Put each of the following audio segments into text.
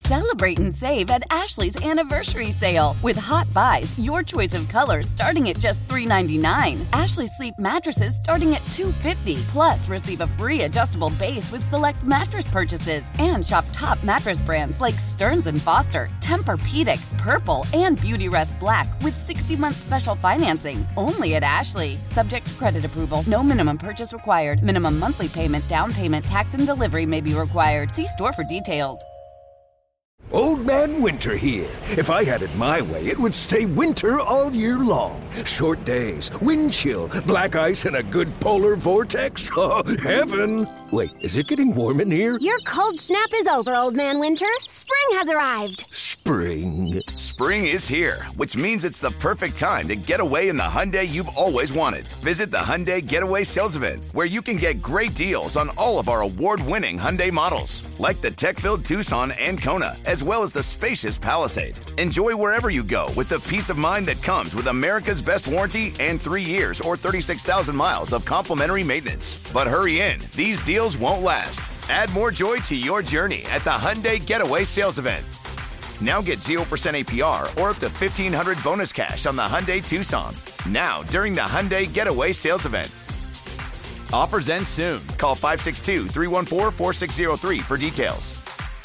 Celebrate and save at Ashley's Anniversary Sale. With Hot Buys, your choice of colors starting at just $3.99. Ashley Sleep mattresses starting at $2.50. Plus, receive a free adjustable base with select mattress purchases. And shop top mattress brands like Stearns & Foster, Tempur-Pedic, Purple, and Beautyrest Black with 60-month special financing. Only at Ashley. Subject to credit approval. No minimum purchase required. Minimum monthly payment, down payment, tax, and delivery may be required. See store for details. Old Man Winter here. If I had it my way, it would stay winter all year long. Short days, wind chill, black ice, and a good polar vortex. Oh, heaven. Wait, is it getting warm in here? Your cold snap is over, Old Man Winter. Spring has arrived. Spring. Spring is here, which means it's the perfect time to get away in the Hyundai you've always wanted. Visit the Hyundai Getaway Sales Event, where you can get great deals on all of our award-winning Hyundai models, like the tech-filled Tucson and Kona, as well as the spacious Palisade. Enjoy wherever you go with the peace of mind that comes with America's best warranty and 3 years or 36,000 miles of complimentary maintenance. But hurry in, these deals won't last. Add more joy to your journey at the Hyundai Getaway Sales Event. Now get 0% APR or up to $1,500 bonus cash on the Hyundai Tucson. Now, during the Hyundai Getaway Sales Event. Offers end soon. Call 562-314-4603 for details.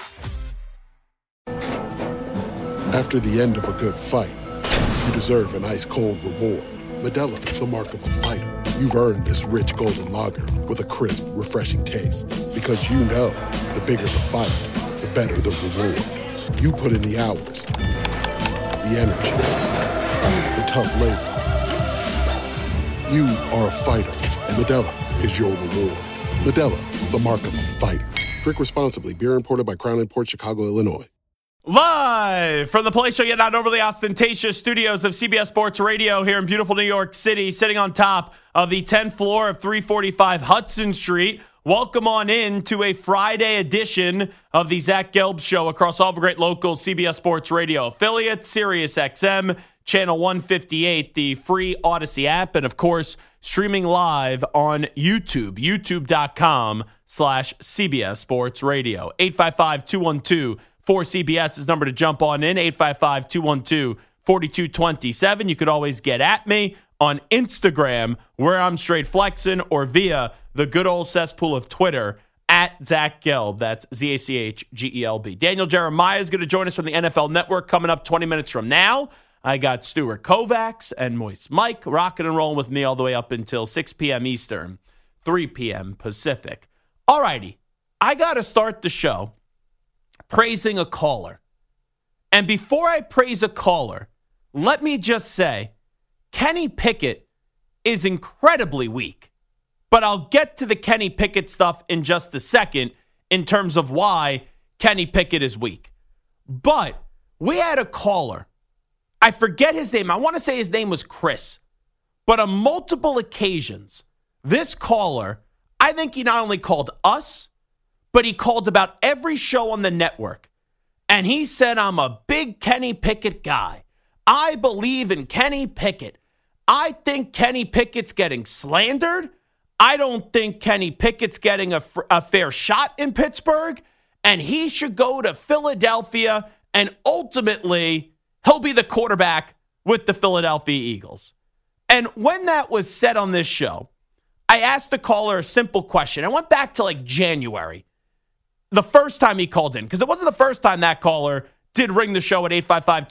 After the end of a good fight, you deserve an ice-cold reward. Modelo, the mark of a fighter. You've earned this rich golden lager with a crisp, refreshing taste. Because you know, the bigger the fight, the better the reward. You put in the hours, the energy, the tough labor. You are a fighter, and Modelo is your reward. Modelo, the mark of a fighter. Drink responsibly. Beer imported by Crown Imports, Chicago, Illinois. Live from the place yet not overly ostentatious studios of CBS Sports Radio here in beautiful New York City, sitting on top of the 10th floor of 345 Hudson Street. Welcome on in to a Friday edition of the Zach Gelb Show across all the great local CBS Sports Radio affiliates, Sirius XM, Channel 158, the free Odyssey app, and of course, streaming live on YouTube, youtube.com/CBS Sports Radio. 855-212-4CBS is number to jump on in, 855-212-4227. You could always get at me on Instagram, where I'm straight flexing, or via the good old cesspool of Twitter, at Zach Gelb. That's ZACHGELB. Daniel Jeremiah is going to join us from the NFL Network coming up 20 minutes from now. I got Stuart Kovacs and Moist Mike rocking and rolling with me all the way up until 6 p.m. Eastern, 3 p.m. Pacific. All righty, I got to start the show praising a caller. And before I praise a caller, let me just say, Kenny Pickett is incredibly weak. But I'll get to the Kenny Pickett stuff in just a second in terms of why Kenny Pickett is weak. But we had a caller. I forget his name. I want to say his name was Chris. But on multiple occasions, this caller, I think he not only called us, but he called about every show on the network. And he said, I'm a big Kenny Pickett guy. I believe in Kenny Pickett. I think Kenny Pickett's getting slandered. I don't think Kenny Pickett's getting a fair shot in Pittsburgh, and he should go to Philadelphia, and ultimately, he'll be the quarterback with the Philadelphia Eagles. And when that was said on this show, I asked the caller a simple question. I went back to like January, the first time he called in, because it wasn't the first time that caller did ring the show at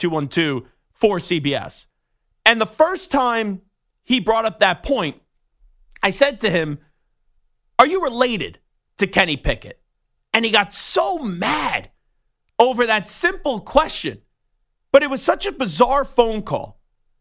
855-212-4CBS. And the first time he brought up that point, I said to him, are you related to Kenny Pickett? And he got so mad over that simple question. But it was such a bizarre phone call.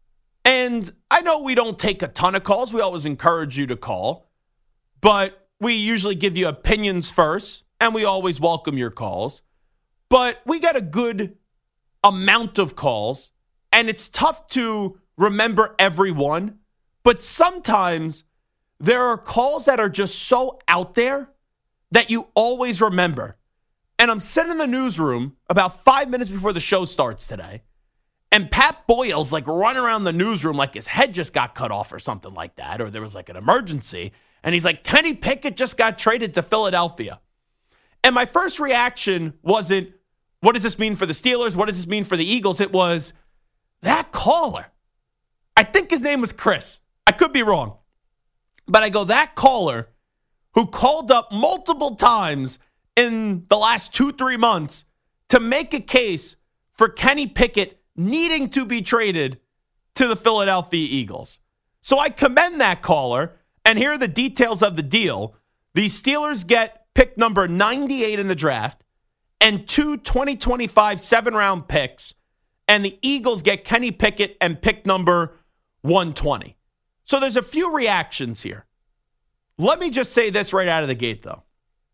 And I know we don't take a ton of calls. We always encourage you to call. But we usually give you opinions first, and we always welcome your calls. But we got a good amount of calls, and it's tough to remember every one. But sometimes there are calls that are just so out there that you always remember. And I'm sitting in the newsroom about 5 minutes before the show starts today, and Pat Boyle's like running around the newsroom like his head just got cut off or something like that, or there was like an emergency. And he's like, Kenny Pickett just got traded to Philadelphia. And my first reaction wasn't, what does this mean for the Steelers? What does this mean for the Eagles? It was that caller. I think his name was Chris. I could be wrong. But I go, that caller who called up multiple times in the last 2-3 months to make a case for Kenny Pickett needing to be traded to the Philadelphia Eagles. So I commend that caller, and here are the details of the deal. The Steelers get pick number 98 in the draft and 2 2025 7-round picks, and the Eagles get Kenny Pickett and pick number 120. So there's a few reactions here. Let me just say this right out of the gate, though.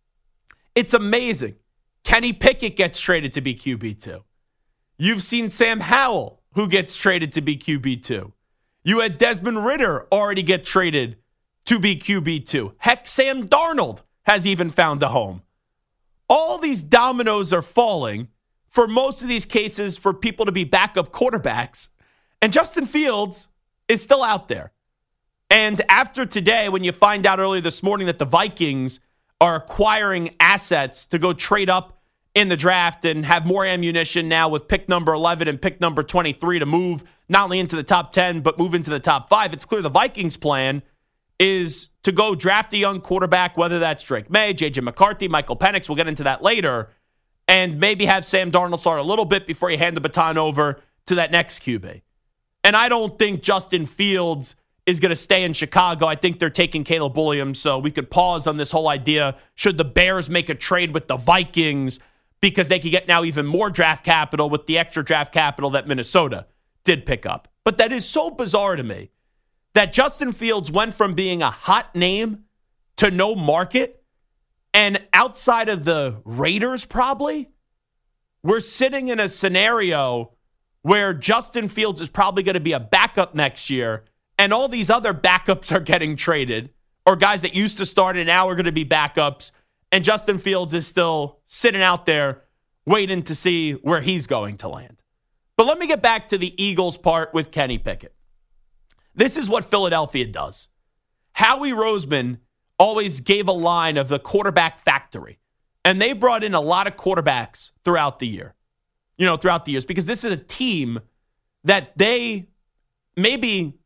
It's amazing. Kenny Pickett gets traded to be QB2. You've seen Sam Howell, who gets traded to be QB2. You had Desmond Ridder already get traded to be QB2. Heck, Sam Darnold has even found a home. All these dominoes are falling for most of these cases for people to be backup quarterbacks. And Justin Fields is still out there. And after today, when you find out earlier this morning that the Vikings are acquiring assets to go trade up in the draft and have more ammunition now with pick number 11 and pick number 23 to move not only into the top 10, but move into the top 5, it's clear the Vikings' plan is to go draft a young quarterback, whether that's Drake May, J.J. McCarthy, Michael Penix, we'll get into that later, and maybe have Sam Darnold start a little bit before you hand the baton over to that next QB. And I don't think Justin Fields is going to stay in Chicago. I think they're taking Caleb Williams, so we could pause on this whole idea. Should the Bears make a trade with the Vikings because they could get now even more draft capital with the extra draft capital that Minnesota did pick up? But that is so bizarre to me that Justin Fields went from being a hot name to no market, and outside of the Raiders probably, we're sitting in a scenario where Justin Fields is probably going to be a backup next year, and all these other backups are getting traded, or guys that used to start and now are going to be backups, and Justin Fields is still sitting out there waiting to see where he's going to land. But let me get back to the Eagles part with Kenny Pickett. This is what Philadelphia does. Howie Roseman always gave a line of the quarterback factory, and they brought in a lot of quarterbacks throughout the year. Throughout the years, because this is a team that they maybe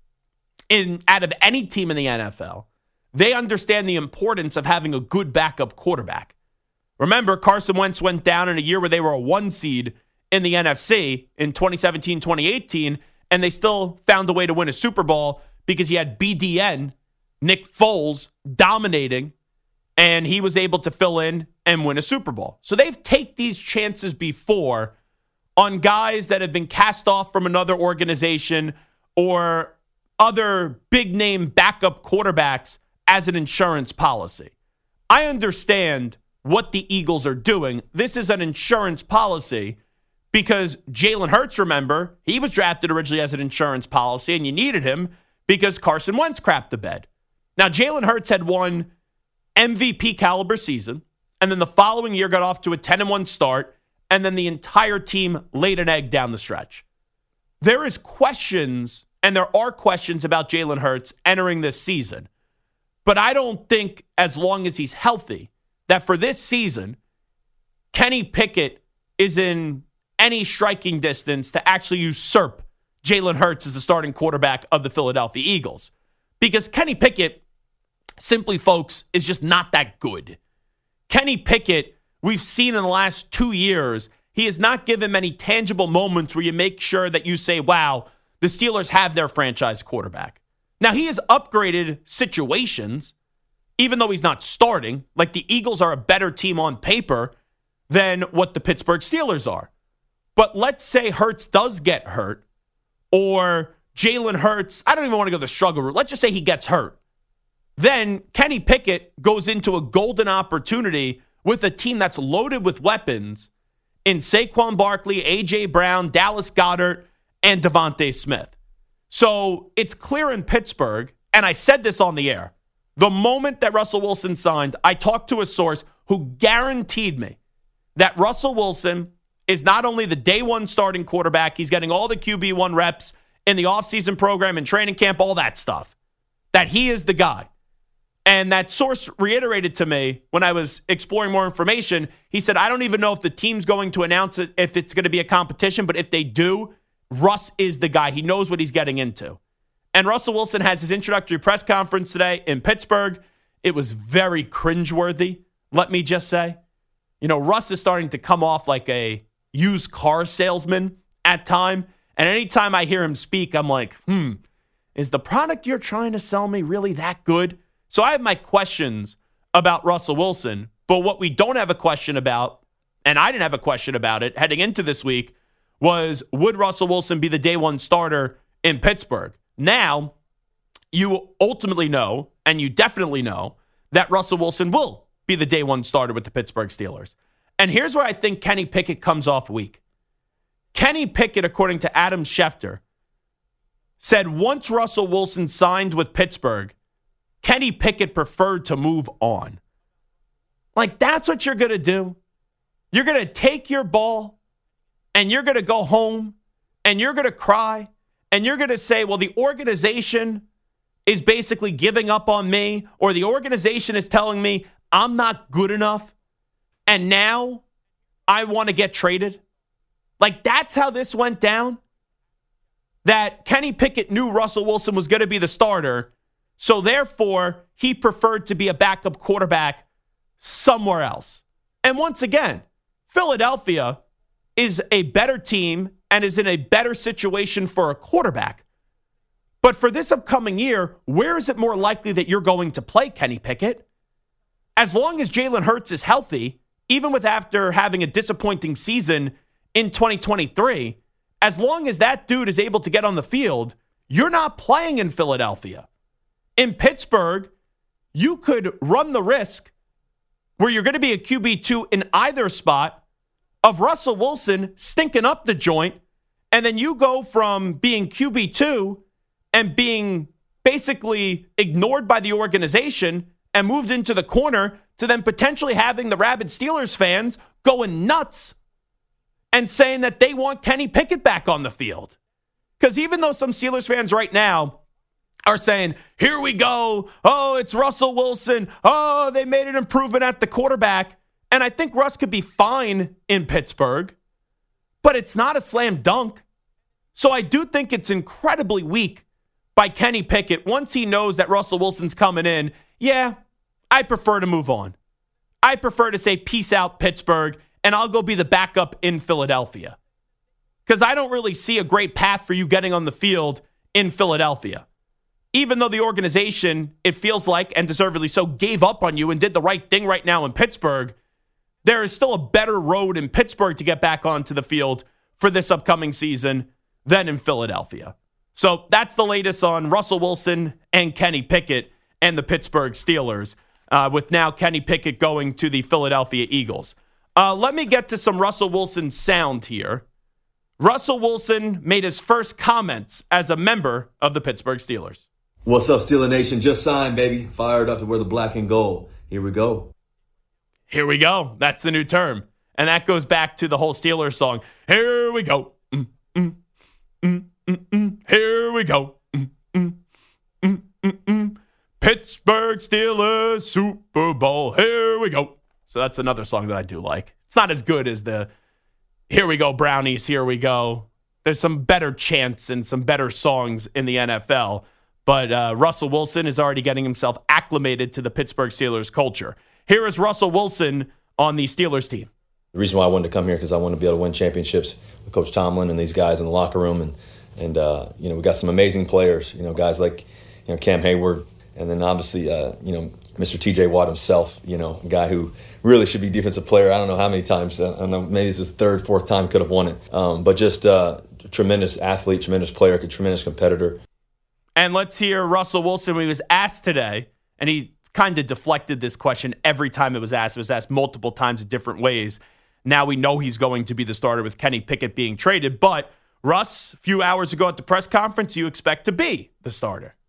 out of any team in the NFL, they understand the importance of having a good backup quarterback. Remember, Carson Wentz went down in a year where they were a 1 seed in the NFC in 2017, 2018, and they still found a way to win a Super Bowl because he had BDN, Nick Foles, dominating, and he was able to fill in and win a Super Bowl. So they've taken these chances before on guys that have been cast off from another organization or other big-name backup quarterbacks as an insurance policy. I understand what the Eagles are doing. This is an insurance policy because Jalen Hurts, remember, he was drafted originally as an insurance policy, and you needed him because Carson Wentz crapped the bed. Now, Jalen Hurts had won MVP caliber season, and then the following year got off to a 10-1 start, and then the entire team laid an egg down the stretch. There is questions, and there are questions about Jalen Hurts entering this season, but I don't think as long as he's healthy that for this season, Kenny Pickett is in any striking distance to actually usurp Jalen Hurts as the starting quarterback of the Philadelphia Eagles. Because Kenny Pickett, simply, folks, is just not that good. Kenny Pickett, we've seen in the last 2 years, he has not given many tangible moments where you make sure that you say, wow, the Steelers have their franchise quarterback. Now, he has upgraded situations, even though he's not starting. Like, the Eagles are a better team on paper than what the Pittsburgh Steelers are. But let's say Hurts does get hurt, or Jalen Hurts, I don't even want to go the struggle route. Let's just say he gets hurt. Then Kenny Pickett goes into a golden opportunity with a team that's loaded with weapons in Saquon Barkley, A.J. Brown, Dallas Goedert, and Devontae Smith. So it's clear in Pittsburgh, and I said this on the air, the moment that Russell Wilson signed, I talked to a source who guaranteed me that Russell Wilson is not only the day one starting quarterback, he's getting all the QB1 reps in the offseason program and training camp, all that stuff, that he is the guy. And that source reiterated to me when I was exploring more information. He said, I don't even know if the team's going to announce it, if it's going to be a competition, but if they do, Russ is the guy. He knows what he's getting into. And Russell Wilson has his introductory press conference today in Pittsburgh. It was very cringeworthy, let me just say. You know, Russ is starting to come off like a used car salesman at time. And anytime I hear him speak, I'm like, is the product you're trying to sell me really that good? So I have my questions about Russell Wilson, but what we don't have a question about, and I didn't have a question about it heading into this week, was would Russell Wilson be the day one starter in Pittsburgh? Now, you ultimately know, and you definitely know, that Russell Wilson will be the day one starter with the Pittsburgh Steelers. And here's where I think Kenny Pickett comes off weak. Kenny Pickett, according to Adam Schefter, said once Russell Wilson signed with Pittsburgh, Kenny Pickett preferred to move on. Like, that's what you're going to do? You're going to take your ball and you're going to go home and you're going to cry and you're going to say, well, the organization is basically giving up on me, or the organization is telling me I'm not good enough and now I want to get traded? Like, that's how this went down? That Kenny Pickett knew Russell Wilson was going to be the starter, so therefore he preferred to be a backup quarterback somewhere else. And once again, Philadelphia is a better team and is in a better situation for a quarterback. But for this upcoming year, where is it more likely that you're going to play Kenny Pickett? As long as Jalen Hurts is healthy, even with after having a disappointing season in 2023, as long as that dude is able to get on the field, you're not playing in Philadelphia. In Pittsburgh, you could run the risk where you're going to be a QB2 in either spot of Russell Wilson stinking up the joint, and then you go from being QB2 and being basically ignored by the organization and moved into the corner to then potentially having the rabid Steelers fans going nuts and saying that they want Kenny Pickett back on the field. Because even though some Steelers fans right now are saying, here we go, oh, it's Russell Wilson, oh, they made an improvement at the quarterback, and I think Russ could be fine in Pittsburgh, but it's not a slam dunk. So I do think it's incredibly weak by Kenny Pickett once he knows that Russell Wilson's coming in. Yeah, I prefer to move on. I prefer to say peace out, Pittsburgh, and I'll go be the backup in Philadelphia. Because I don't really see a great path for you getting on the field in Philadelphia. Even though the organization, it feels like, and deservedly so, gave up on you and did the right thing right now in Pittsburgh, there is still a better road in Pittsburgh to get back onto the field for this upcoming season than in Philadelphia. So that's the latest on Russell Wilson and Kenny Pickett and the Pittsburgh Steelers, with now Kenny Pickett going to the Philadelphia Eagles. Let me get to some Russell Wilson sound here. Russell Wilson made his first comments as a member of the Pittsburgh Steelers. What's up, Steeler Nation? Just signed, baby. Fired up to wear the black and gold. Here we go. Here we go. That's the new term. And that goes back to the whole Steelers song. Here we go. Here we go. Pittsburgh Steelers Super Bowl. Here we go. So that's another song that I do like. It's not as good as the Here we go, Brownies. Here we go. There's some better chants and some better songs in the NFL. But Russell Wilson is already getting himself acclimated to the Pittsburgh Steelers culture. Here is Russell Wilson on the Steelers team. The reason why I wanted to come here because I want to be able to win championships with Coach Tomlin and these guys in the locker room. And you know, we got some amazing players, you know, guys like, you know, Cam Hayward. And then obviously, you know, Mr. T.J. Watt himself, you know, a guy who really should be defensive player. I don't know how many times. I don't know, maybe it's his third, fourth time could have won it. But just a tremendous athlete, tremendous player, a tremendous competitor. And let's hear Russell Wilson when he was asked today, and he kind of deflected this question every time it was asked. It was asked multiple times in different ways. Now we know he's going to be the starter with Kenny Pickett being traded. But Russ, a few hours ago at the press conference, you expect to be the starter.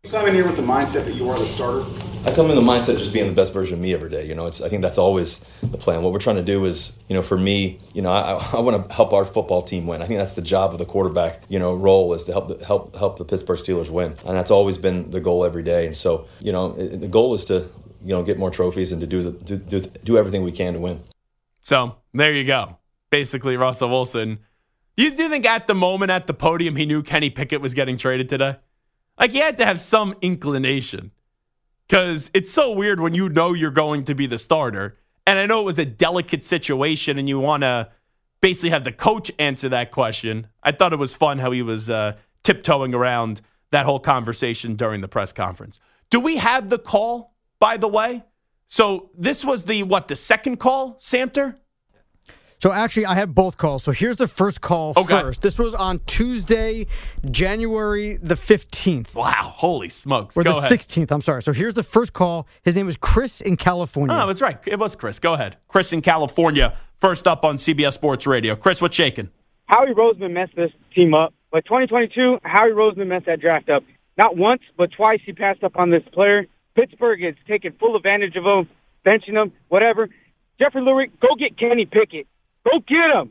You come in here with the mindset that you are the starter? I come in the mindset of just being the best version of me every day. I think that's always the plan. What we're trying to do is, for me, I want to help our football team win. I think that's the job of the quarterback, role is to help the Pittsburgh Steelers win. And that's always been the goal every day. And so, the goal is to, get more trophies and to do everything we can to win. So there you go. Basically, Russell Wilson. Do you think at the moment at the podium he knew Kenny Pickett was getting traded today? Like, he had to have some inclination. Because it's so weird when you know you're going to be the starter. And I know it was a delicate situation and you want to basically have the coach answer that question. I thought it was fun how he was tiptoeing around that whole conversation during the press conference. Do we have the call, by the way? So this was the second call, Samter? So actually, I have both calls. So here's the first call first. This was on Tuesday, January the 15th. Wow, holy smokes. Or Go the ahead. 16th, I'm sorry. So here's the first call. His name was Chris in California. Oh, that's right. It was Chris. Go ahead. Chris in California, first up on CBS Sports Radio. Chris, what's shaking? Howie Roseman messed this team up. But 2022, Howie Roseman messed that draft up. Not once, but twice he passed up on this player. Pittsburgh is taking full advantage of him, benching him, whatever. Jeffrey Lurie, go get Kenny Pickett. Go get him.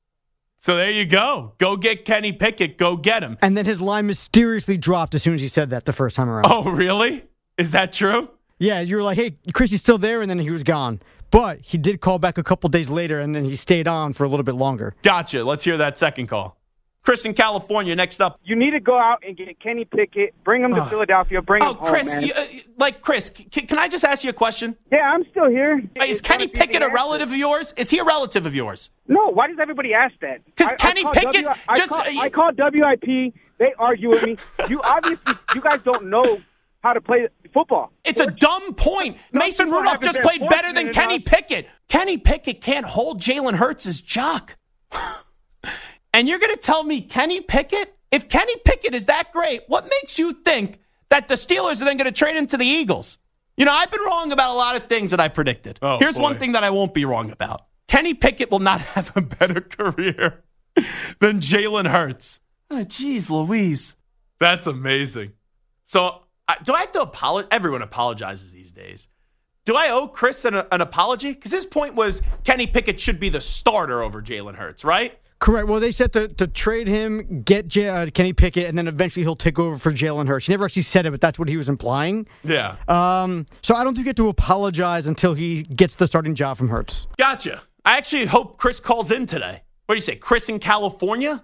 So there you go. Go get Kenny Pickett. Go get him. And then his line mysteriously dropped as soon as he said that the first time around. Oh, really? Is that true? Yeah, you were like, hey, Chris, he's still there, and then he was gone. But he did call back a couple days later, and then he stayed on for a little bit longer. Gotcha. Let's hear that second call. Chris in California, next up. You need to go out and get Kenny Pickett, bring him to Philadelphia, bring him Chris, home, man. Chris, can I just ask you a question? Yeah, I'm still here. Is Kenny Pickett a relative of yours? Is he a relative of yours? No, why does everybody ask that? Because Kenny Pickett I called WIP. They argue with me. You guys don't know how to play football. It's a dumb point. Mason Rudolph just played better than Kenny Pickett. Kenny Pickett can't hold Jalen Hurts' jock. And you're going to tell me Kenny Pickett? If Kenny Pickett is that great, what makes you think that the Steelers are then going to trade him to the Eagles? I've been wrong about a lot of things that I predicted. Here's one thing that I won't be wrong about. Kenny Pickett will not have a better career than Jalen Hurts. Oh, geez, Louise. That's amazing. So do I have to apologize? Everyone apologizes these days. Do I owe Chris an apology? Because his point was Kenny Pickett should be the starter over Jalen Hurts, right? Correct. Well, they said to trade him, get Kenny Pickett, and then eventually he'll take over for Jalen Hurts. He never actually said it, but that's what he was implying. Yeah. So I don't think you have to apologize until he gets the starting job from Hurts. Gotcha. I actually hope Chris calls in today. What do you say? Chris in California?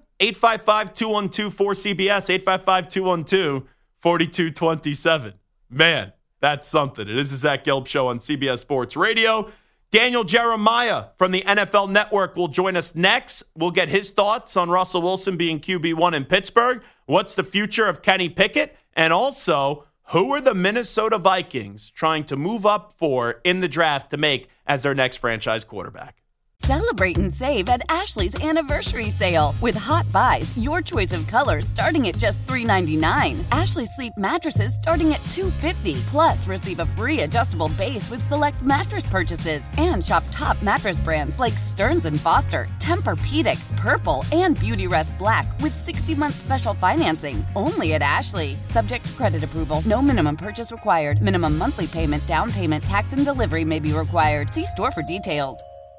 855-212-4CBS, 855-212-4227. Man, that's something. It is the Zach Gelb Show on CBS Sports Radio. Daniel Jeremiah from the NFL Network will join us next. We'll get his thoughts on Russell Wilson being QB1 in Pittsburgh. What's the future of Kenny Pickett? And also, who are the Minnesota Vikings trying to move up for in the draft to make as their next franchise quarterback? Celebrate and save at Ashley's Anniversary Sale. With Hot Buys, your choice of colors starting at just $3.99. Ashley Sleep mattresses starting at $2.50. Plus, receive a free adjustable base with select mattress purchases. And shop top mattress brands like Stearns & Foster, Tempur-Pedic, Purple, and Beautyrest Black with 60-month special financing. Only at Ashley. Subject to credit approval. No minimum purchase required. Minimum monthly payment, down payment, tax, and delivery may be required. See store for details.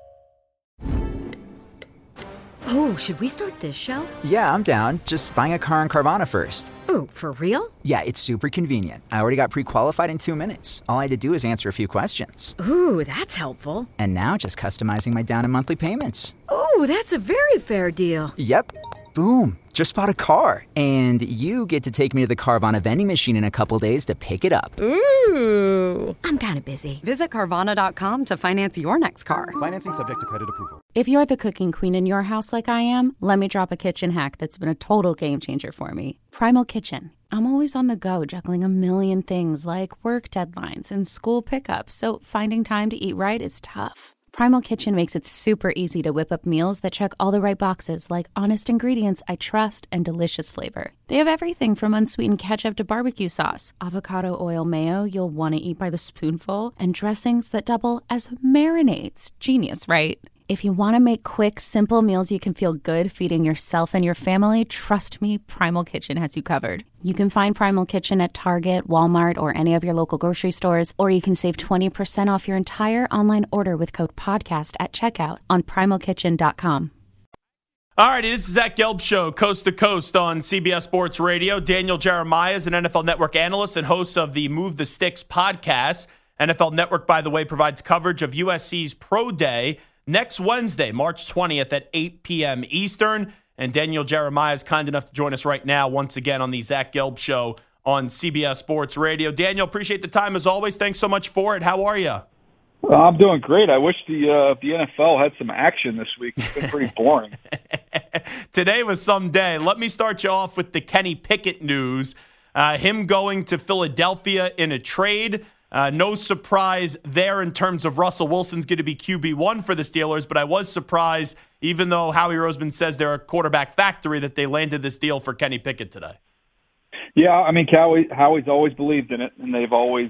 Oh, should we start this show? Yeah, I'm down. Just buying a car on Carvana first. Ooh, for real? Yeah, it's super convenient. I already got pre-qualified in 2 minutes. All I had to do is answer a few questions. Ooh, that's helpful. And now just customizing my down and monthly payments. Ooh, that's a very fair deal. Yep. Boom. Just bought a car. And you get to take me to the Carvana vending machine in a couple days to pick it up. Ooh. I'm kind of busy. Visit Carvana.com to finance your next car. Financing subject to credit approval. If you're the cooking queen in your house like I am, let me drop a kitchen hack that's been a total game changer for me. Primal Kitchen. I'm always on the go, juggling a million things like work deadlines and school pickups, so finding time to eat right is tough. Primal Kitchen makes it super easy to whip up meals that check all the right boxes, like honest ingredients I trust and delicious flavor. They have everything from unsweetened ketchup to barbecue sauce, avocado oil mayo you'll want to eat by the spoonful, and dressings that double as marinades. Genius, right? If you want to make quick, simple meals you can feel good feeding yourself and your family, trust me, Primal Kitchen has you covered. You can find Primal Kitchen at Target, Walmart, or any of your local grocery stores, or you can save 20% off your entire online order with code PODCAST at checkout on primalkitchen.com. All right, it is the Zach Gelb Show, coast to coast on CBS Sports Radio. Daniel Jeremiah is an NFL Network analyst and host of the Move the Sticks podcast. NFL Network, by the way, provides coverage of USC's Pro Day next Wednesday, March 20th at 8 p.m. Eastern. And Daniel Jeremiah is kind enough to join us right now once again on the Zach Gelb Show on CBS Sports Radio. Daniel, appreciate the time as always. Thanks so much for it. How are you? Well, I'm doing great. I wish the NFL had some action this week. It's been pretty boring. Today was some day. Let me start you off with the Kenny Pickett news. Him going to Philadelphia in a trade. No surprise there in terms of Russell Wilson's going to be QB1 for the Steelers, but I was surprised, even though Howie Roseman says they're a quarterback factory, that they landed this deal for Kenny Pickett today. Yeah, I mean, Howie's always believed in it, and they've always,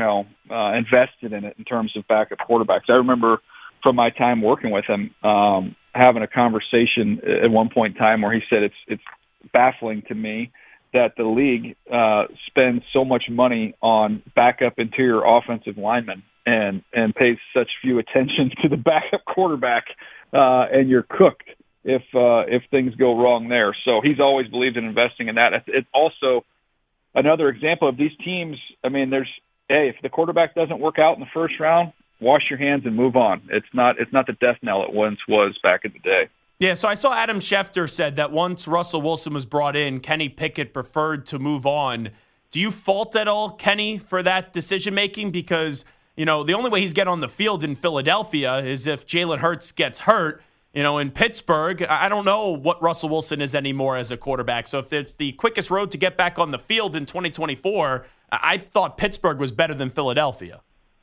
invested in it in terms of backup quarterbacks. I remember from my time working with him having a conversation at one point in time where he said it's baffling to me that the league spends so much money on backup interior offensive linemen and pays such few attention to the backup quarterback, and you're cooked if things go wrong there. So he's always believed in investing in that. It's also another example of these teams. I mean, if the quarterback doesn't work out in the first round, wash your hands and move on. It's not the death knell it once was back in the day. Yeah, so I saw Adam Schefter said that once Russell Wilson was brought in, Kenny Pickett preferred to move on. Do you fault at all Kenny for that decision-making? Because, the only way he's getting on the field in Philadelphia is if Jalen Hurts gets hurt. In Pittsburgh, I don't know what Russell Wilson is anymore as a quarterback. So if it's the quickest road to get back on the field in 2024, I thought Pittsburgh was better than Philadelphia.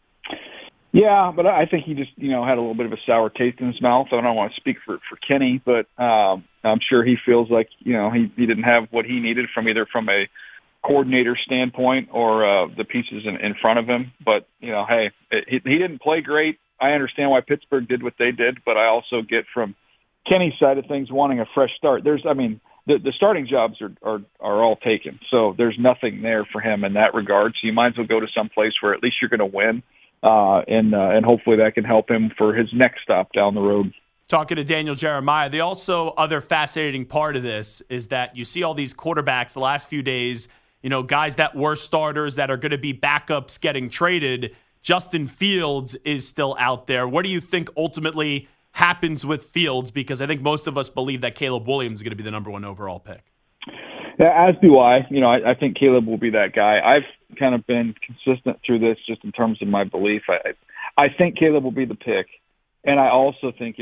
Yeah, but I think he just, had a little bit of a sour taste in his mouth. I don't want to speak for Kenny, but I'm sure he feels like, he didn't have what he needed from a coordinator standpoint or the pieces in front of him. But, hey, he didn't play great. I understand why Pittsburgh did what they did, but I also get from Kenny's side of things wanting a fresh start. The starting jobs are all taken, so there's nothing there for him in that regard. So you might as well go to some place where at least you're going to win, and hopefully that can help him for his next stop down the road. Talking to Daniel Jeremiah, the also other fascinating part of this is that you see all these quarterbacks the last few days, guys that were starters that are going to be backups getting traded. Justin Fields is still out there. What do you think ultimately happens with Fields? Because I think most of us believe that Caleb Williams is going to be the number one overall pick. Yeah, as do I. I think Caleb will be that guy. I've kind of been consistent through this just in terms of my belief. I think Caleb will be the pick, and I also think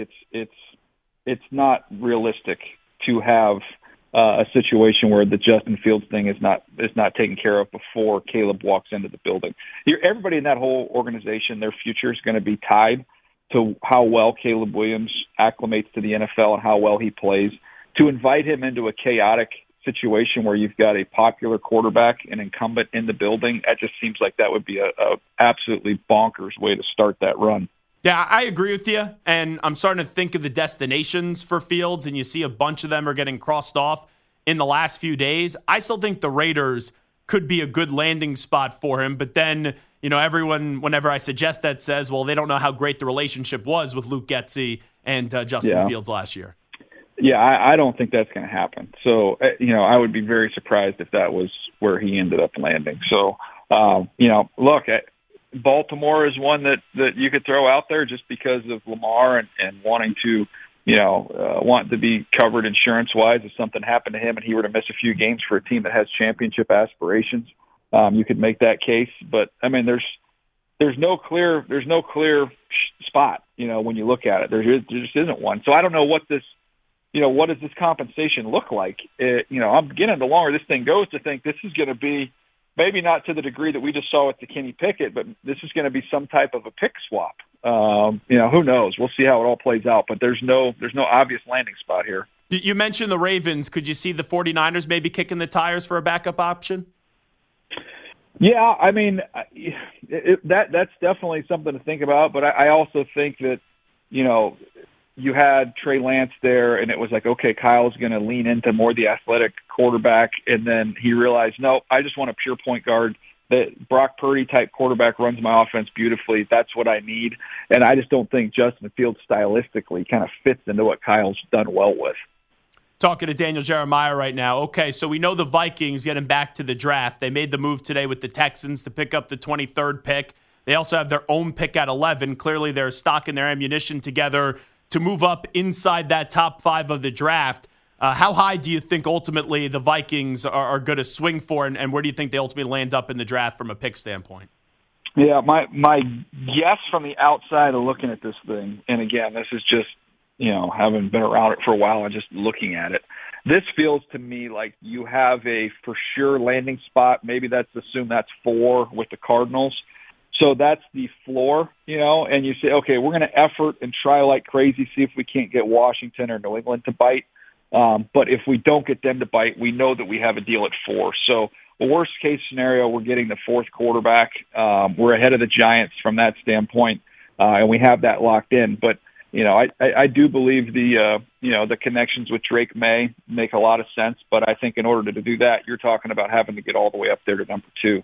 it's not realistic to have a situation where the Justin Fields thing is not taken care of before Caleb walks into the building. Everybody in that whole organization, their future is going to be tied to how well Caleb Williams acclimates to the NFL and how well he plays. To invite him into a chaotic situation where you've got a popular quarterback, an incumbent in the building, that just seems like that would be a absolutely bonkers way to start that run. Yeah, I agree with you, and I'm starting to think of the destinations for Fields, and you see a bunch of them are getting crossed off in the last few days. I still think the Raiders could be a good landing spot for him, but then, everyone, whenever I suggest that, says, well, they don't know how great the relationship was with Luke Getsy and Justin Fields last year. Yeah, I don't think that's going to happen. So, I would be very surprised if that was where he ended up landing. So, look, Baltimore is one that you could throw out there just because of Lamar and wanting to, want to be covered insurance-wise if something happened to him and he were to miss a few games for a team that has championship aspirations. You could make that case, but I mean, there's no clear spot. When you look at it, there just isn't one. So I don't know what this. What does this compensation look like? I'm beginning the longer this thing goes to think this is going to be maybe not to the degree that we just saw with the Kenny Pickett, but this is going to be some type of a pick swap. Who knows? We'll see how it all plays out, but there's no obvious landing spot here. You mentioned the Ravens. Could you see the 49ers maybe kicking the tires for a backup option? Yeah, I mean, that's definitely something to think about, but I also think that, you had Trey Lance there, and it was like, okay, Kyle's going to lean into more the athletic quarterback, and then he realized, no, I just want a pure point guard. That Brock Purdy type quarterback runs my offense beautifully. That's what I need, and I just don't think Justin Fields stylistically kind of fits into what Kyle's done well with. Talking to Daniel Jeremiah right now. Okay, so we know the Vikings getting back to the draft. They made the move today with the Texans to pick up the 23rd pick. They also have their own pick at 11. Clearly, they're stocking their ammunition together to move up inside that top 5 of the draft. How high do you think ultimately the Vikings are going to swing for, and where do you think they ultimately land up in the draft from a pick standpoint? Yeah, my guess from the outside of looking at this thing, and again, this is just, having been around it for a while and just looking at it, this feels to me like you have a for sure landing spot. Maybe assume that's 4 with the Cardinals. So that's the floor, and you say, okay, we're going to effort and try like crazy, see if we can't get Washington or New England to bite. But if we don't get them to bite, we know that we have a deal at 4. So the worst case scenario, we're getting the 4th quarterback. We're ahead of the Giants from that standpoint, and we have that locked in. But, I do believe the connections with Drake May make a lot of sense. But I think in order to do that, you're talking about having to get all the way up there to number 2.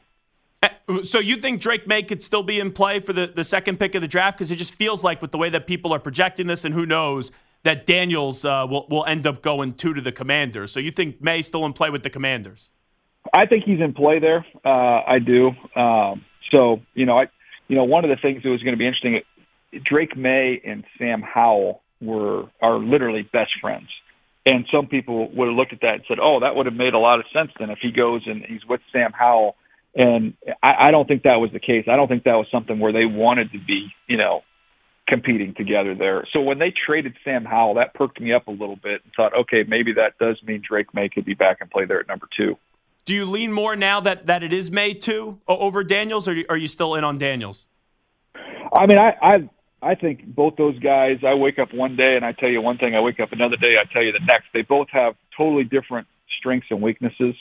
So you think Drake May could still be in play for the second pick of the draft? Because it just feels like with the way that people are projecting this, and who knows, that Daniels will end up going 2 to the Commanders. So you think May still in play with the Commanders? I think he's in play there. I do. So one of the things that was going to be interesting, Drake May and Sam Howell are literally best friends. And some people would have looked at that and said, oh, that would have made a lot of sense then if he goes and he's with Sam Howell. And I don't think that was the case. I don't think that was something where they wanted to be, competing together there. So when they traded Sam Howell, that perked me up a little bit and thought, okay, maybe that does mean Drake May could be back and play there at number 2. Do you lean more now that it is May 2 over Daniels, or are you still in on Daniels? I mean, I think both those guys, I wake up one day and I tell you one thing, I wake up another day, I tell you the next. They both have totally different strengths and weaknesses.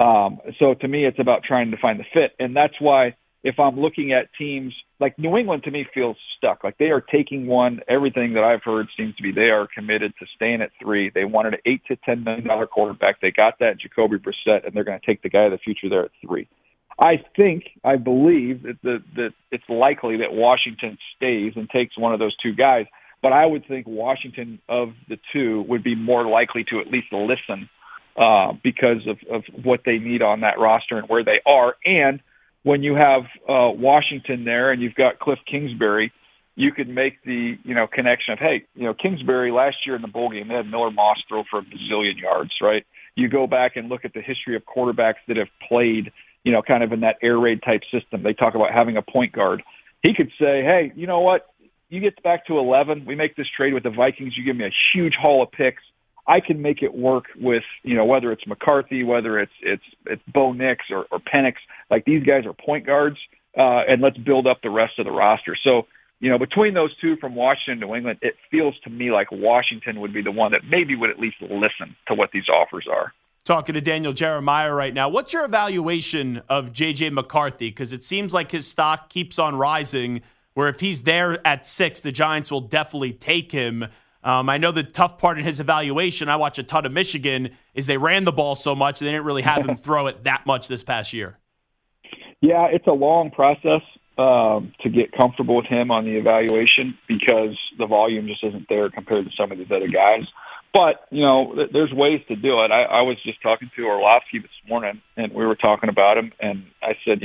So to me, it's about trying to find the fit. And that's why if I'm looking at teams, like New England to me feels stuck. Like they are taking one. Everything that I've heard seems to be they are committed to staying at 3. They wanted an $8 to $10 million quarterback. They got that Jacoby Brissett, and they're going to take the guy of the future there at 3. I believe that it's likely that Washington stays and takes one of those 2 guys. But I would think Washington of the 2 would be more likely to at least listen because of what they need on that roster and where they are. And when you have Washington there and you've got Cliff Kingsbury, you could make the connection of, hey, Kingsbury last year in the bowl game, they had Miller Moss throw for a bazillion yards, right? You go back and look at the history of quarterbacks that have played, kind of in that air raid type system. They talk about having a point guard. He could say, hey, you know what? You get back to 11. We make this trade with the Vikings. You give me a huge haul of picks. I can make it work with, whether it's McCarthy, whether it's Bo Nix or Penix. Like these guys are point guards, and let's build up the rest of the roster. So, between those 2 from Washington and New England, it feels to me like Washington would be the one that maybe would at least listen to what these offers are. Talking to Daniel Jeremiah right now. What's your evaluation of J.J. McCarthy? Because it seems like his stock keeps on rising, where if he's there at 6, the Giants will definitely take him. I know the tough part in his evaluation, I watch a ton of Michigan, is they ran the ball so much, they didn't really have him throw it that much this past year. Yeah, it's a long process to get comfortable with him on the evaluation because the volume just isn't there compared to some of these other guys. But, there's ways to do it. I was just talking to Orlovsky this morning, and we were talking about him, and I said,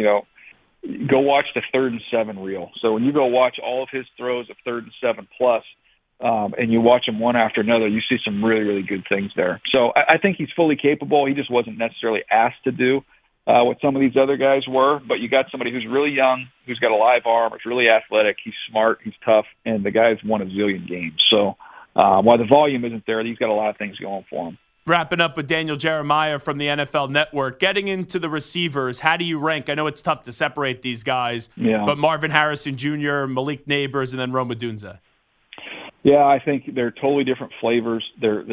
go watch the 3rd and 7 reel. So when you go watch all of his throws of 3rd and 7 plus, and you watch them one after another, you see some really, really good things there. So I think he's fully capable. He just wasn't necessarily asked to do what some of these other guys were. But you got somebody who's really young, who's got a live arm, who's really athletic, he's smart, he's tough, and the guy's won a zillion games. So while the volume isn't there, he's got a lot of things going for him. Wrapping up with Daniel Jeremiah from the NFL Network. Getting into the receivers, how do you rank? I know it's tough to separate these guys, but Marvin Harrison Jr., Malik Neighbors, and then Rome Odunze. Yeah, I think they're totally different flavors. They're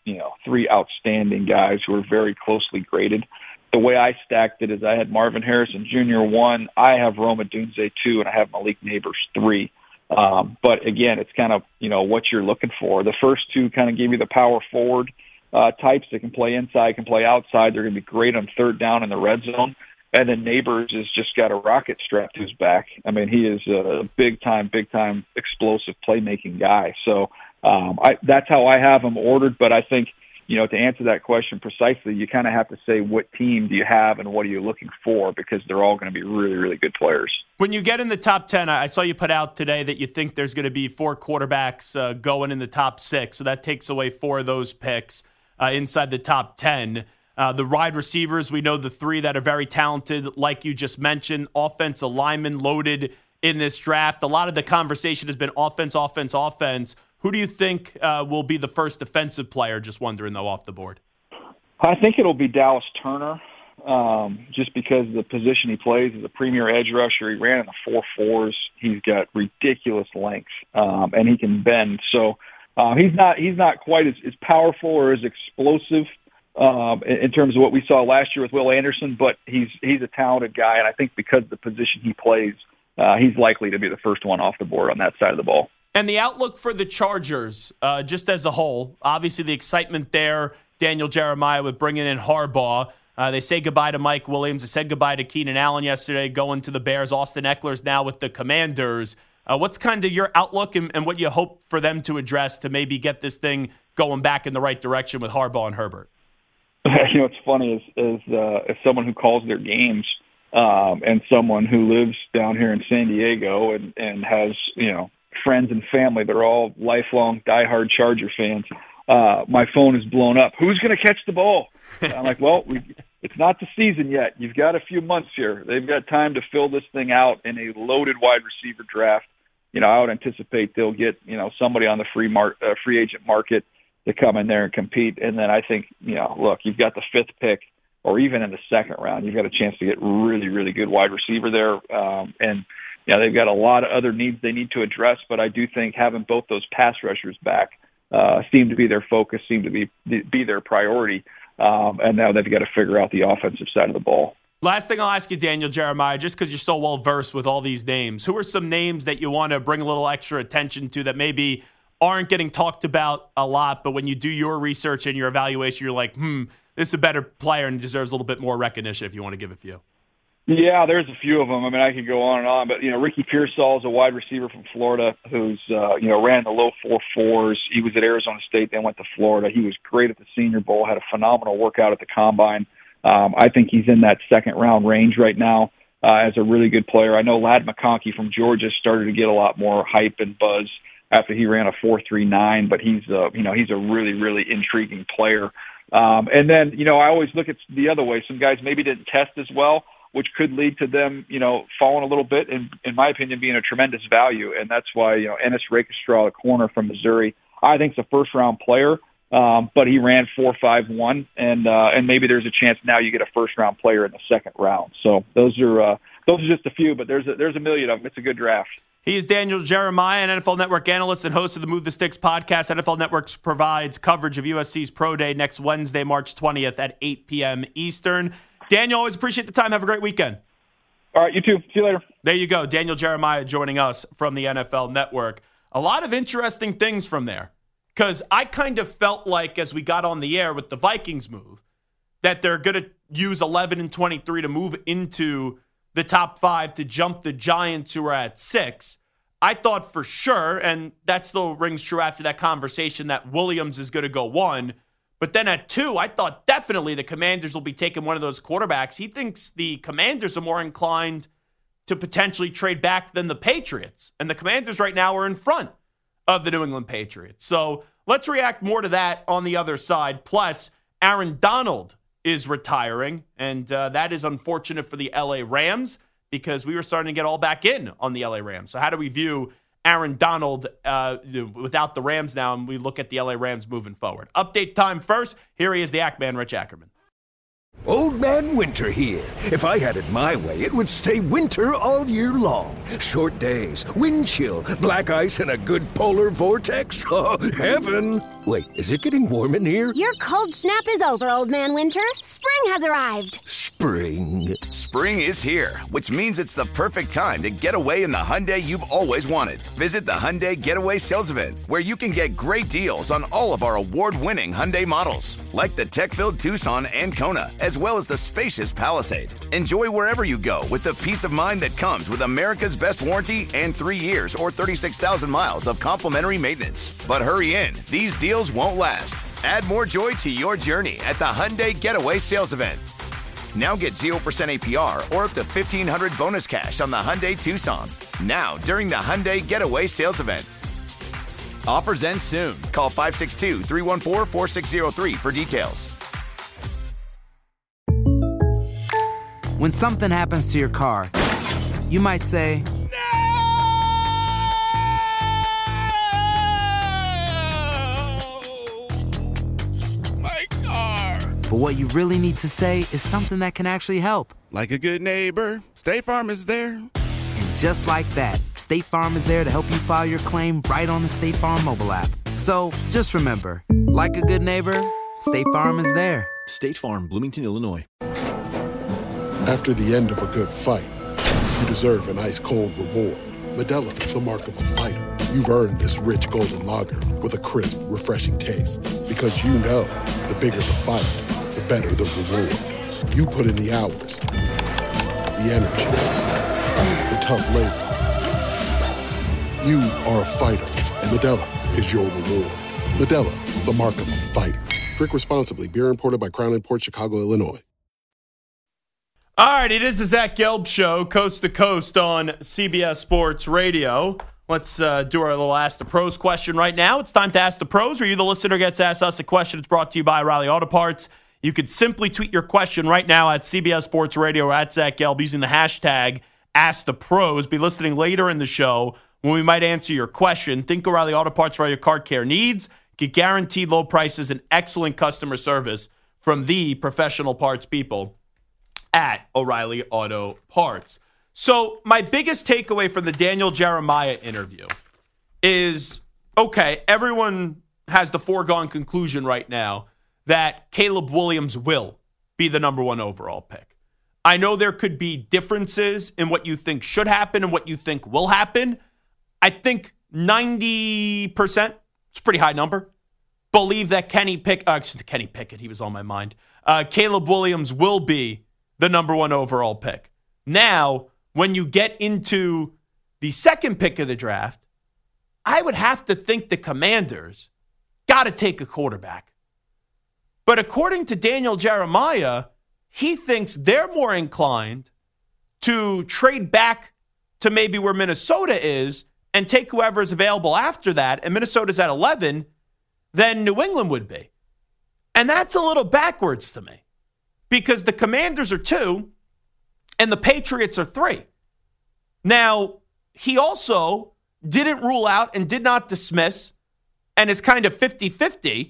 3 outstanding guys who are very closely graded. The way I stacked it is I had Marvin Harrison Jr. 1, I have Rome Odunze 2, and I have Malik Neighbors 3. But again, it's kind of, what you're looking for. The first two kind of give you the power forward types that can play inside, can play outside. They're going to be great on third down in the red zone. And then Neighbors has just got a rocket strapped to his back. I mean, he is a big time explosive playmaking guy. So that's how I have him ordered. But I think, to answer that question precisely, you kind of have to say what team do you have and what are you looking for, because they're all going to be really, really good players. When you get in the top 10, I saw you put out today that you think there's going to be 4 quarterbacks going in the top 6. So that takes away 4 of those picks inside the top 10. The wide receivers, we know the 3 that are very talented, like you just mentioned. Offensive linemen loaded in this draft. A lot of the conversation has been offense. Who do you think will be the first defensive player? Just wondering, though, off the board. I think it'll be Dallas Turner, just because of the position he plays as a premier edge rusher. He ran in the 4.4s. He's got ridiculous length, and he can bend. So he's not quite as powerful or as explosive in terms of what we saw last year with Will Anderson, but he's a talented guy, and I think because of the position he plays, he's likely to be the first one off the board on that side of the ball. And the outlook for the Chargers, just as a whole, obviously the excitement there, Daniel Jeremiah with bringing in Harbaugh. They say goodbye to Mike Williams. They said goodbye to Keenan Allen yesterday, going to the Bears. Austin Eckler's now with the Commanders. What's kind of your outlook and what you hope for them to address to maybe get this thing going back in the right direction with Harbaugh and Herbert? What's funny is if someone who calls their games and someone who lives down here in San Diego and has, friends and family that are all lifelong diehard Charger fans, my phone is blown up. Who's going to catch the ball? I'm like, well, it's not the season yet. You've got a few months here. They've got time to fill this thing out in a loaded wide receiver draft. I would anticipate they'll get, somebody on the free agent market to come in there and compete. And then I think, look, you've got the 5th pick, or even in the 2nd round, you've got a chance to get really, really good wide receiver there. And they've got a lot of other needs they need to address, but I do think having both those pass rushers back seem to be their focus, seem to be their priority. And now they've got to figure out the offensive side of the ball. Last thing I'll ask you, Daniel Jeremiah, just because you're so well-versed with all these names, who are some names that you want to bring a little extra attention to that maybe aren't getting talked about a lot, but when you do your research and your evaluation, you're like, this is a better player and deserves a little bit more recognition, if you want to give a few? Yeah, there's a few of them. I mean, I could go on and on, but, Ricky Pearsall is a wide receiver from Florida who's, ran the low 4.4s. He was at Arizona State, then went to Florida. He was great at the Senior Bowl, had a phenomenal workout at the Combine. I think he's in that 2nd round range right now as a really good player. I know Ladd McConkey from Georgia started to get a lot more hype and buzz after he ran a 4.39, but he's a really, really intriguing player. And then, I always look at the other way. Some guys maybe didn't test as well, which could lead to them, falling a little bit, and in my opinion, being a tremendous value. And that's why, Ennis Rakestraw, a corner from Missouri, I think is a 1st-round player, but he ran 4.51, and maybe there's a chance now you get a 1st-round player in the 2nd round. So those are just a few, but there's a million of them. It's a good draft. He is Daniel Jeremiah, an NFL Network analyst and host of the Move the Sticks podcast. NFL Network provides coverage of USC's Pro Day next Wednesday, March 20th at 8 p.m. Eastern. Daniel, always appreciate the time. Have a great weekend. All right, you too. See you later. There you go. Daniel Jeremiah joining us from the NFL Network. A lot of interesting things from there, because I kind of felt like as we got on the air with the Vikings move that they're going to use 11 and 23 to move into the top 5 to jump the Giants, who are at 6. I thought for sure, and that still rings true after that conversation, that Williams is going to go 1. But then at 2, I thought definitely the Commanders will be taking one of those quarterbacks. He thinks the Commanders are more inclined to potentially trade back than the Patriots. And the Commanders right now are in front of the New England Patriots. So let's react more to that on the other side. Plus, Aaron Donald is retiring, and that is unfortunate for the LA Rams because we were starting to get all back in on the LA Rams. So how do we view Aaron Donald without the Rams now, and we look at the LA Rams moving forward? Update time first. Here he is, the Ackman, Rich Ackerman. Old Man Winter here. If I had it my way, it would stay winter all year long. Short days, wind chill, black ice, and a good polar vortex. Oh, heaven. Wait, is it getting warm in here? Your cold snap is over, Old Man Winter. Spring has arrived. Spring? spring. Spring is here, which means it's the perfect time to get away in the Hyundai you've always wanted. Visit the Hyundai Getaway Sales Event, where you can get great deals on all of our award-winning Hyundai models, like the tech-filled Tucson and Kona, as well as the spacious Palisade. Enjoy wherever you go with the peace of mind that comes with America's best warranty and 3 years or 36,000 miles of complimentary maintenance. But hurry in, these deals won't last. Add more joy to your journey at the Hyundai Getaway Sales Event. Now get 0% APR or up to $1,500 bonus cash on the Hyundai Tucson. Now, during the Hyundai Getaway Sales Event. Offers end soon. Call 562-314-4603 for details. When something happens to your car, you might say, but what you really need to say is something that can actually help. Like a good neighbor, State Farm is there. And just like that, State Farm is there to help you file your claim right on the State Farm mobile app. So just remember, like a good neighbor, State Farm is there. State Farm, Bloomington, Illinois. After the end of a good fight, you deserve an ice-cold reward. Modelo, the mark of a fighter. You've earned this rich golden lager with a crisp, refreshing taste. Because you know, the bigger the fight, the better the reward. You put in the hours, the energy, the tough labor. You are a fighter, and Modelo is your reward. Modelo, the mark of a fighter. Drink responsibly. Beer imported by Crown Imports, Chicago, Illinois. All right, it is the Zach Gelb Show, coast to coast on CBS Sports Radio. Let's do our little Ask the Pros question right now. It's time to Ask the Pros, where you, the listener, gets to ask us a question. It's brought to you by O'Reilly Auto Parts. You could simply tweet your question right now at CBS Sports Radio or at Zach Gelb using the hashtag Ask the Pros. Be listening later in the show when we might answer your question. Think O'Reilly Auto Parts for all your car care needs. Get guaranteed low prices and excellent customer service from the professional parts people at O'Reilly Auto Parts. So my biggest takeaway from the Daniel Jeremiah interview is, okay, everyone has the foregone conclusion right now that Caleb Williams will be the number one overall pick. I know there could be differences in what you think should happen and what you think will happen. I think 90%, it's a pretty high number, believe that Kenny Pickett, he was on my mind. Caleb Williams will be the number one overall pick. Now, when you get into the second pick of the draft, I would have to think the Commanders got to take a quarterback. But according to Daniel Jeremiah, he thinks they're more inclined to trade back to maybe where Minnesota is and take whoever is available after that, and Minnesota's at 11, than New England would be. And that's a little backwards to me, because the Commanders are 2 and the Patriots are 3. Now, he also didn't rule out and did not dismiss, and is kind of 50-50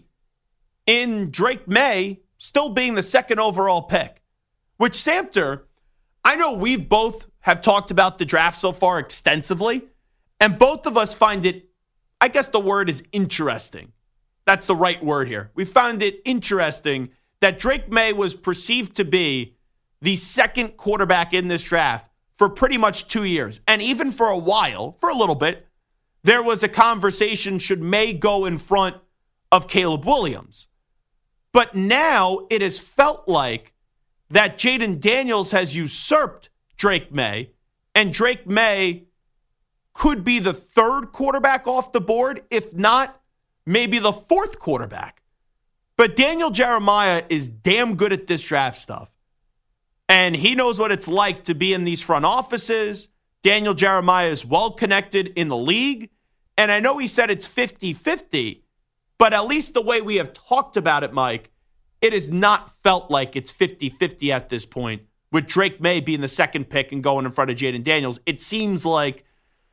in Drake May still being the second overall pick, which, Samter, I know we've both have talked about the draft so far extensively, and both of us find it, I guess the word is interesting. That's the right word here. We found it interesting that Drake May was perceived to be the second quarterback in this draft for pretty much 2 years. And even for a while, for a little bit, there was a conversation, should May go in front of Caleb Williams? But now it has felt like that Jaden Daniels has usurped Drake May, and Drake May could be the third quarterback off the board, if not maybe the fourth quarterback. But Daniel Jeremiah is damn good at this draft stuff. And he knows what it's like to be in these front offices. Daniel Jeremiah is well connected in the league. And I know he said it's 50-50, but at least the way we have talked about it, Mike, it has not felt like it's 50-50 at this point, with Drake May being the second pick and going in front of Jaden Daniels. It seems like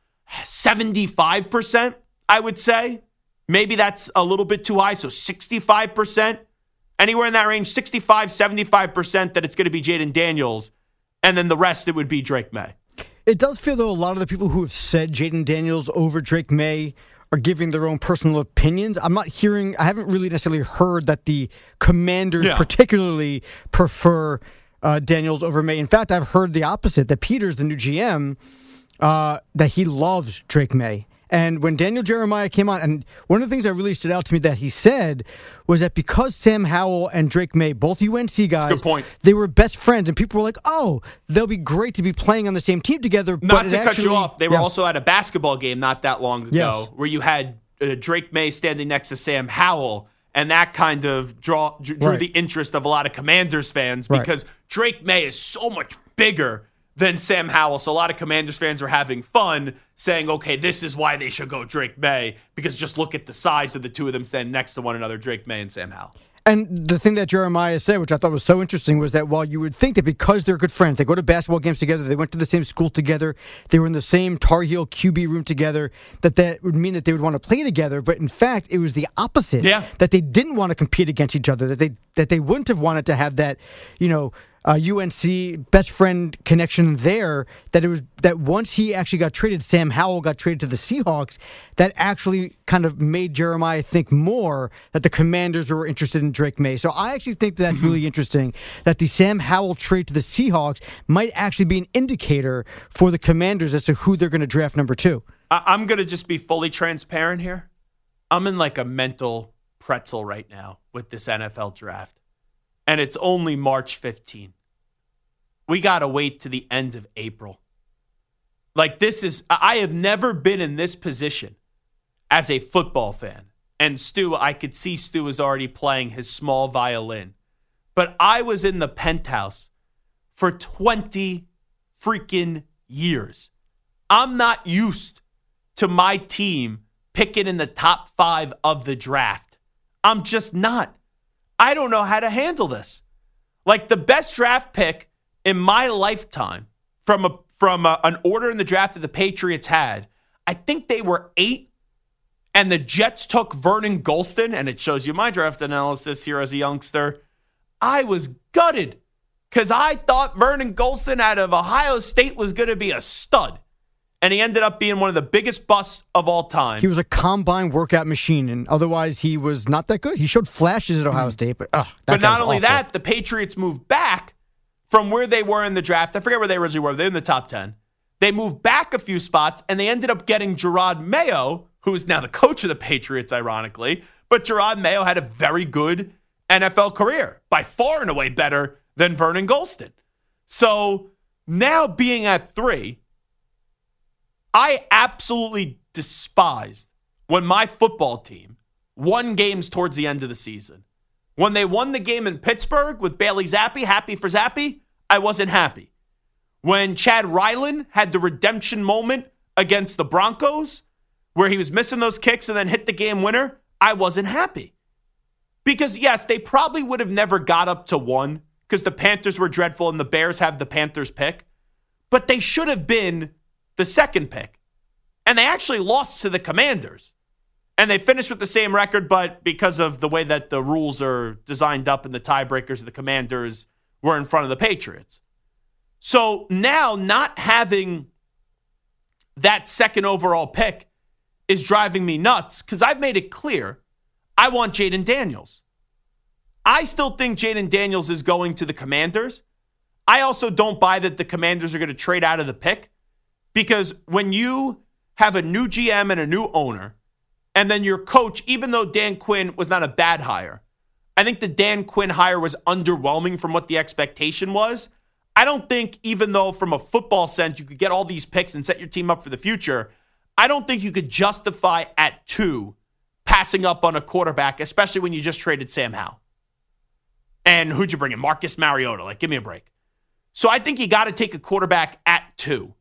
75%, I would say. Maybe that's a little bit too high, so 65%. Anywhere in that range, 65, 75% that it's going to be Jaden Daniels, and then the rest, it would be Drake May. It does feel, though, a lot of the people who have said Jaden Daniels over Drake May are giving their own personal opinions. I haven't really necessarily heard that the Commanders particularly prefer Daniels over May. In fact, I've heard the opposite, that Peters, the new GM, that he loves Drake May. And when Daniel Jeremiah came on, and one of the things that really stood out to me that he said was that because Sam Howell and Drake May, both UNC guys, good point. They were best friends, and people were like, oh, they'll be great to be playing on the same team together. Not to cut you off, they were also at a basketball game not that long ago Yes. where you had Drake May standing next to Sam Howell, and that kind of drew Right. the interest of a lot of Commanders fans because Drake May is so much bigger than Sam Howell. So a lot of Commanders fans were having fun saying, okay, this is why they should go Drake May, because just look at the size of the two of them standing next to one another, Drake May and Sam Howell. And the thing that Jeremiah said, which I thought was so interesting, was that while you would think that because they're good friends, they go to basketball games together, they went to the same school together, they were in the same Tar Heel QB room together, that would mean that they would want to play together. But in fact, it was the opposite. Yeah. That they didn't want to compete against each other, that they wouldn't have wanted to have that, UNC best friend connection there, that once he actually got traded, Sam Howell got traded to the Seahawks, that actually kind of made Jeremiah think more that the Commanders were interested in Drake May. So I actually think that's really interesting, that the Sam Howell trade to the Seahawks might actually be an indicator for the Commanders as to who they're going to draft number 2. I'm going to just be fully transparent here. I'm in like a mental pretzel right now with this NFL draft. And it's only March 15. We got to wait to the end of April. Like I have never been in this position as a football fan. And Stu, I could see Stu was already playing his small violin. But I was in the penthouse for 20 freaking years. I'm not used to my team picking in the top 5 of the draft. I'm just not. I don't know how to handle this. Like the best draft pick in my lifetime from an order in the draft that the Patriots had, I think they were 8, and the Jets took Vernon Gholston, and it shows you my draft analysis here as a youngster. I was gutted because I thought Vernon Gholston out of Ohio State was going to be a stud. And he ended up being one of the biggest busts of all time. He was a combine workout machine, and otherwise he was not that good. He showed flashes at Ohio State, but not only that, the Patriots moved back from where they were in the draft. I forget where they originally were. They're in the top 10. They moved back a few spots, and they ended up getting Gerard Mayo, who is now the coach of the Patriots, ironically. But Gerard Mayo had a very good NFL career, by far and away better than Vernon Gholston. So now being at 3, I absolutely despised when my football team won games towards the end of the season. When they won the game in Pittsburgh with Bailey Zappi, happy for Zappi, I wasn't happy. When Chad Ryland had the redemption moment against the Broncos, where he was missing those kicks and then hit the game winner, I wasn't happy. Because, yes, they probably would have never got up to 1 because the Panthers were dreadful and the Bears have the Panthers pick. But they should have been the 2nd pick. And they actually lost to the Commanders. And they finished with the same record, but because of the way that the rules are designed up and the tiebreakers of the Commanders were in front of the Patriots. So now not having that 2nd overall pick is driving me nuts because I've made it clear I want Jayden Daniels. I still think Jayden Daniels is going to the Commanders. I also don't buy that the Commanders are going to trade out of the pick. Because when you have a new GM and a new owner, and then your coach, even though Dan Quinn was not a bad hire, I think the Dan Quinn hire was underwhelming from what the expectation was. I don't think, even though from a football sense you could get all these picks and set your team up for the future, I don't think you could justify at 2 passing up on a quarterback, especially when you just traded Sam Howell. And who'd you bring in? Marcus Mariota. Like, give me a break. So I think you got to take a quarterback at 2.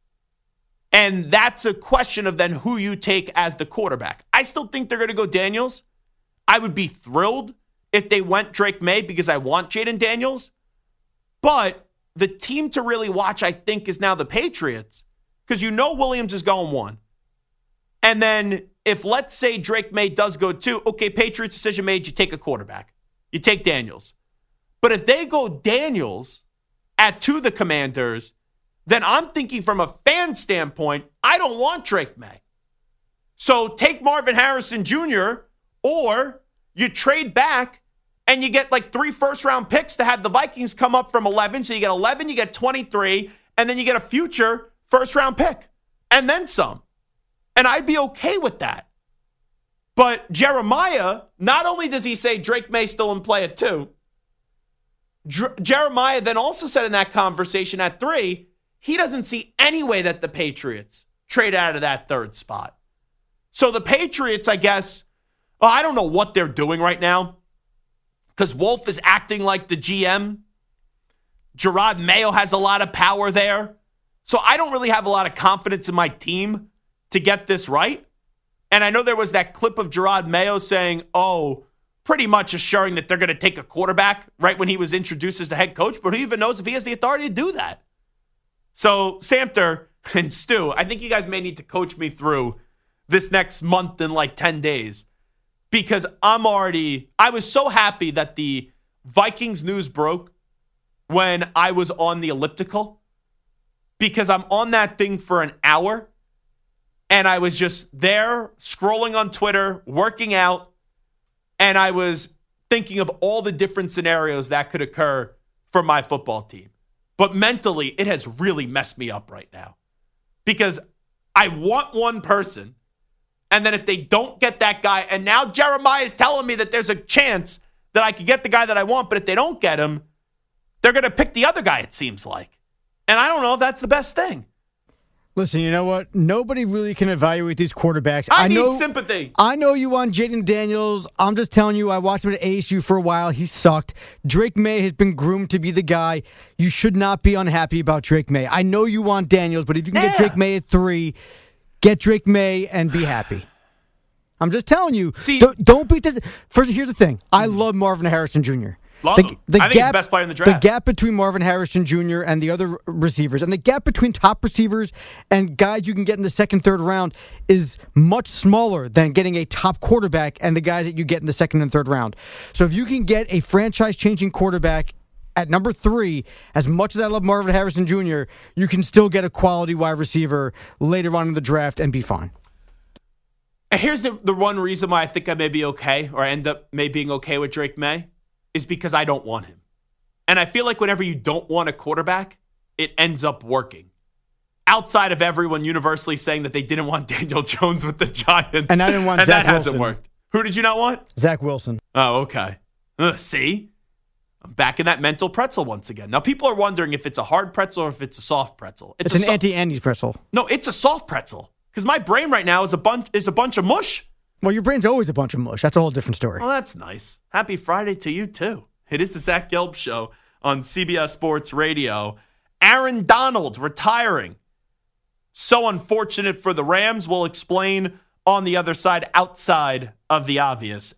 And that's a question of then who you take as the quarterback. I still think they're going to go Daniels. I would be thrilled if they went Drake May because I want Jayden Daniels. But the team to really watch, I think, is now the Patriots because Williams is going 1. And then if, let's say, Drake May does go 2, okay, Patriots decision made, you take a quarterback. You take Daniels. But if they go Daniels at 2 the Commanders, then I'm thinking from a fan standpoint, I don't want Drake May. So take Marvin Harrison Jr., or you trade back and you get like 3 first-round picks to have the Vikings come up from 11. So you get 11, you get 23, and then you get a future first-round pick, and then some. And I'd be okay with that. But Jeremiah, not only does he say Drake May still in play at 2, Jeremiah then also said in that conversation at 3, he doesn't see any way that the Patriots trade out of that 3rd spot. So the Patriots, I guess, I don't know what they're doing right now because Wolf is acting like the GM. Gerard Mayo has a lot of power there. So I don't really have a lot of confidence in my team to get this right. And I know there was that clip of Gerard Mayo saying, pretty much assuring that they're going to take a quarterback right when he was introduced as the head coach. But who even knows if he has the authority to do that? So Samter and Stu, I think you guys may need to coach me through this next month in like 10 days. Because I was so happy that the Vikings news broke when I was on the elliptical. Because I'm on that thing for an hour. And I was just there scrolling on Twitter, working out. And I was thinking of all the different scenarios that could occur for my football team. But mentally, it has really messed me up right now. Because I want one person. And then if they don't get that guy, and now Jeremiah is telling me that there's a chance that I could get the guy that I want, but if they don't get him, they're going to pick the other guy, it seems like. And I don't know if that's the best thing. Listen, you know what? Nobody really can evaluate these quarterbacks. I need sympathy. I know you want Jaden Daniels. I'm just telling you, I watched him at ASU for a while. He sucked. Drake May has been groomed to be the guy. You should not be unhappy about Drake May. I know you want Daniels, but if you can get Drake May at 3, get Drake May and be happy. I'm just telling you. See, don't beat this. First, here's the thing. I love Marvin Harrison Jr. Love him. I think he's the best player in the draft. The gap between Marvin Harrison Jr. and the other receivers, and the gap between top receivers and guys you can get in the 2nd, 3rd round is much smaller than getting a top quarterback and the guys that you get in the 2nd and 3rd round. So if you can get a franchise-changing quarterback at number 3, as much as I love Marvin Harrison Jr., you can still get a quality wide receiver later on in the draft and be fine. Here's the one reason why I think I may be okay, or I end up being okay with Drake May, is because I don't want him. And I feel like whenever you don't want a quarterback, it ends up working. Outside of everyone universally saying that they didn't want Daniel Jones with the Giants. And I didn't want Zach Wilson. And that hasn't worked. Who did you not want? Zach Wilson. Oh, okay. See? I'm back in that mental pretzel once again. Now, people are wondering if it's a hard pretzel or if it's a soft pretzel. It's an Auntie pretzel. No, it's a soft pretzel. Because my brain right now is a bunch of mush. Well, your brain's always a bunch of mush. That's a whole different story. Well, that's nice. Happy Friday to you, too. It is the Zach Gelb Show on CBS Sports Radio. Aaron Donald retiring. So unfortunate for the Rams. We'll explain on the other side, outside of the obvious.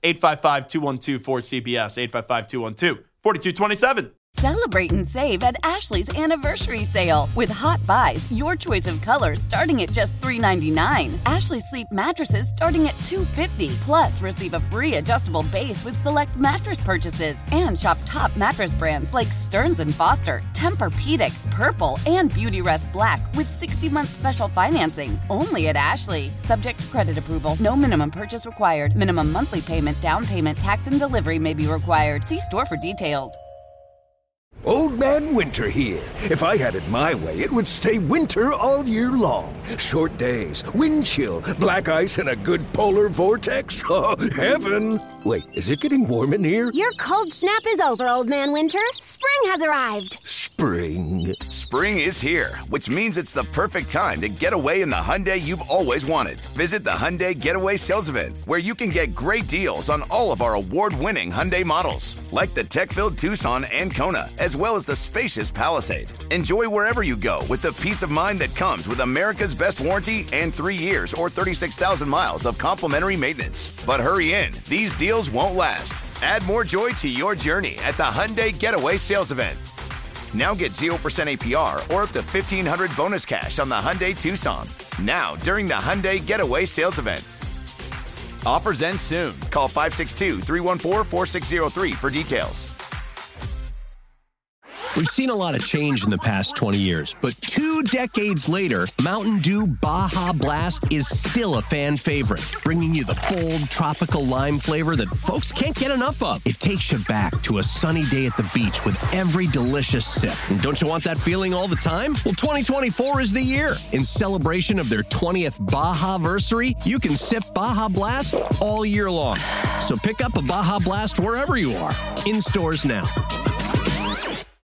855-212-4CBS. 855-212-4227. Celebrate and save at Ashley's Anniversary Sale. With Hot Buys, your choice of colors starting at just $3.99. Ashley Sleep mattresses starting at $2.50. Plus, receive a free adjustable base with select mattress purchases. And shop top mattress brands like Stearns & Foster, Tempur-Pedic, Purple, and Beautyrest Black with 60-month special financing. Only at Ashley. Subject to credit approval. No minimum purchase required. Minimum monthly payment, down payment, tax, and delivery may be required. See store for details. Old Man Winter here. If I had it my way, it would stay winter all year long. Short days, wind chill, black ice, and a good polar vortex. Oh, heaven. Wait, is it getting warm in here? Your cold snap is over, Old Man Winter. Spring has arrived. Spring. Spring is here, which means it's the perfect time to get away in the Hyundai you've always wanted. Visit the Hyundai Getaway Sales Event, where you can get great deals on all of our award-winning Hyundai models, like the tech-filled Tucson and Kona, as well as the spacious Palisade. Enjoy wherever you go with the peace of mind that comes with America's best warranty and 3 years or 36,000 miles of complimentary maintenance. But hurry in, these deals won't last. Add more joy to your journey at the Hyundai Getaway Sales Event. Now get 0% APR or up to $1,500 bonus cash on the Hyundai Tucson. Now, during the Hyundai Getaway Sales Event. Offers end soon. Call 562-314-4603 for details. We've seen a lot of change in the past 20 years, but 2 decades later, Mountain Dew Baja Blast is still a fan favorite, bringing you the bold tropical lime flavor that folks can't get enough of. It takes you back to a sunny day at the beach with every delicious sip. And don't you want that feeling all the time? Well, 2024 is the year. In celebration of their 20th Baja-versary, you can sip Baja Blast all year long. So pick up a Baja Blast wherever you are. In stores now.